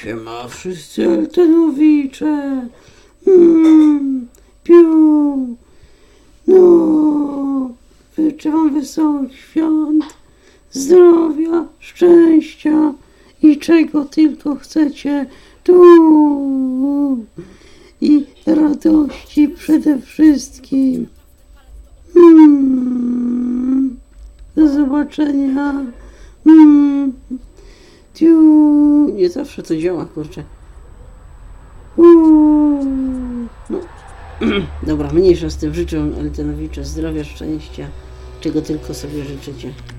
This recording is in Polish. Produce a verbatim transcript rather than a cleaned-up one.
Siema wszyscy Eltenowicze. Mm, piu. No, życzę wam wesołych świąt, zdrowia, szczęścia i czego tylko chcecie tu. I radości przede wszystkim. Mm, do zobaczenia. Mm, tiu. Nie zawsze to działa, kurczę. Uuu. No. Dobra, mniejsza z tym. Życzę Eltenowicze zdrowia, szczęścia, czego tylko sobie życzycie.